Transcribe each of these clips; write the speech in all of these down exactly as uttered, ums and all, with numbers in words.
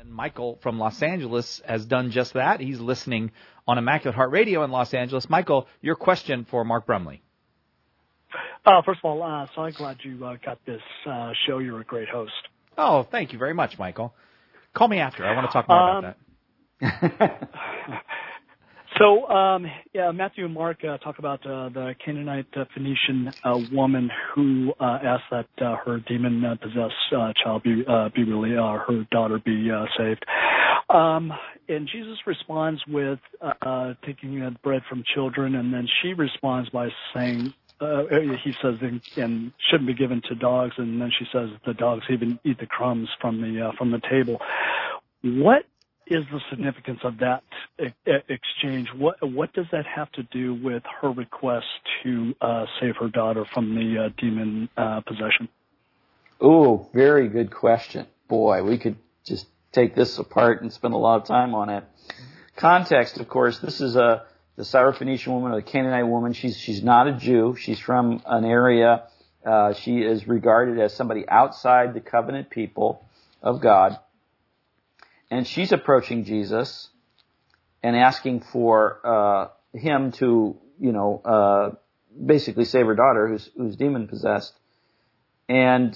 Michael from Los Angeles has done just that. He's listening on Immaculate Heart Radio in Los Angeles. Michael, your question for Mark Brumley. Uh, first of all, uh, so I'm glad you uh, got this uh, show. You're a great host. Oh, thank you very much, Michael. Call me after. I want to talk more um, about that. So, um, yeah, Matthew and Mark uh, talk about uh, the Canaanite uh, Phoenician uh, woman who uh, asked that uh, her demon-possessed uh, child be uh, be really uh, her daughter be uh, saved. Um, and Jesus responds with uh, taking uh, bread from children, and then she responds by saying, uh, he says, and, and shouldn't be given to dogs, and then she says the dogs even eat the crumbs from the uh, from the table. What is the significance of that exchange? What what does that have to do with her request to uh, save her daughter from the uh, demon uh, possession? Oh, very good question. Boy, we could just take this apart and spend a lot of time on it. Context, of course, this is a the Syrophoenician woman, or the Canaanite woman. She's she's not a Jew. She's from an area. Uh, she is regarded as somebody outside the covenant people of God. And she's approaching Jesus and asking for uh, him to, you know, uh, basically save her daughter, who's, who's demon-possessed. And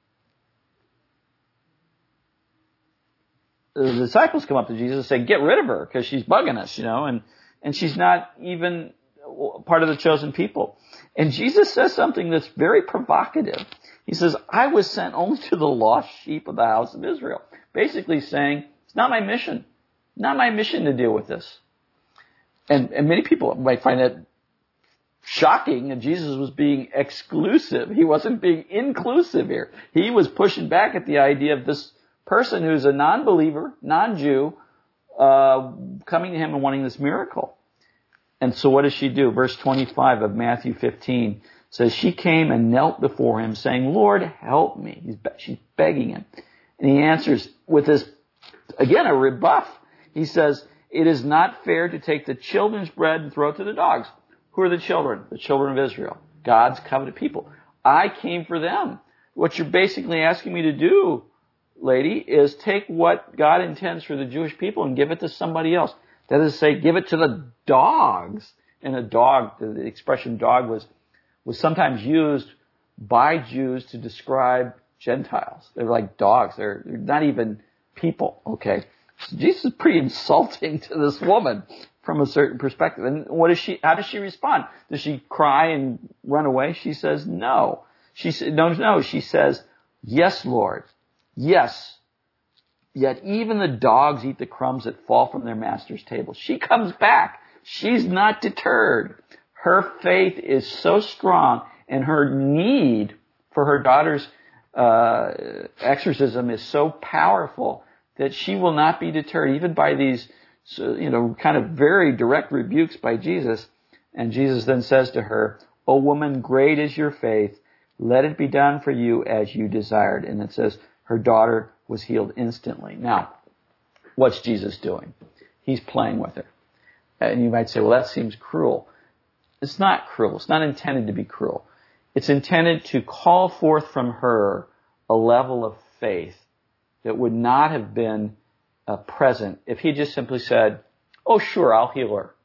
the disciples come up to Jesus and say, get rid of her, because she's bugging us, you know, and, and she's not even part of the chosen people. And Jesus says something that's very provocative. He says, I was sent only to the lost sheep of the house of Israel. Basically saying, it's not my mission. Not my mission to deal with this. And, and many people might find that shocking, and Jesus was being exclusive. He wasn't being inclusive here. He was pushing back at the idea of this person who's a non-believer, non-Jew, uh, coming to him and wanting this miracle. And so what does she do? Verse twenty-five of Matthew fifteen says, she came and knelt before him, saying, Lord, help me. He's, she's begging him. And he answers with this, again, a rebuff. He says, it is not fair to take the children's bread and throw it to the dogs. Who are the children? The children of Israel. God's covenant people. I came for them. What you're basically asking me to do, lady, is take what God intends for the Jewish people and give it to somebody else. That is to say, give it to the dogs. And a dog, the expression dog was, was sometimes used by Jews to describe Gentiles. They're like dogs. They're, they're not even people, okay? So Jesus is pretty insulting to this woman from a certain perspective. And what is she, how does she respond? Does she cry and run away? She says no. She said, no, no, she says, yes, Lord. Yes. Yet even the dogs eat the crumbs that fall from their master's table. She comes back. She's not deterred. Her faith is so strong, and her need for her daughter's uh, exorcism is so powerful that she will not be deterred, even by these, you know, kind of very direct rebukes by Jesus. And Jesus then says to her, O woman, great is your faith. Let it be done for you as you desired. And it says her daughter was healed instantly. Now, what's Jesus doing? He's playing with her. And you might say, well, that seems cruel. It's not cruel. It's not intended to be cruel. It's intended to call forth from her a level of faith that would not have been uh, present if he just simply said, oh, sure, I'll heal her.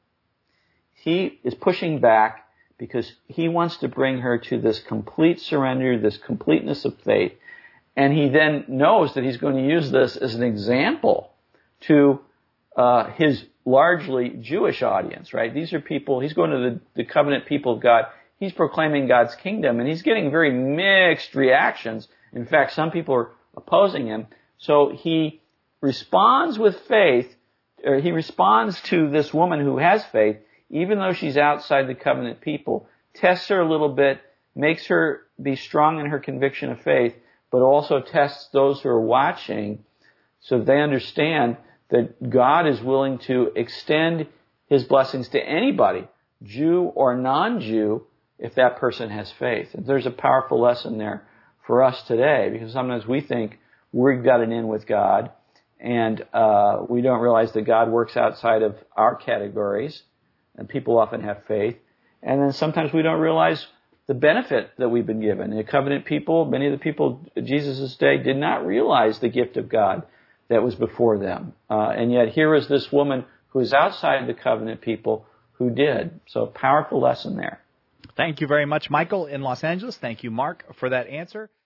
He is pushing back because he wants to bring her to this complete surrender, this completeness of faith. And he then knows that he's going to use this as an example to uh, his largely Jewish audience, right? These are people, he's going to the, the covenant people of God. He's proclaiming God's kingdom, and he's getting very mixed reactions. In fact, some people are opposing him. So he responds with faith, or he responds to this woman who has faith, even though she's outside the covenant people, tests her a little bit, makes her be strong in her conviction of faith, but also tests those who are watching so they understand that God is willing to extend his blessings to anybody, Jew or non-Jew, if that person has faith. And there's a powerful lesson there for us today, because sometimes we think we've got an in with God, and uh, we don't realize that God works outside of our categories, and people often have faith. And then sometimes we don't realize the benefit that we've been given. The covenant people, many of the people of Jesus' day did not realize the gift of God that was before them. Uh, and yet here is this woman who is outside the covenant people who did. So a powerful lesson there. Thank you very much, Michael, in Los Angeles. Thank you, Mark, for that answer.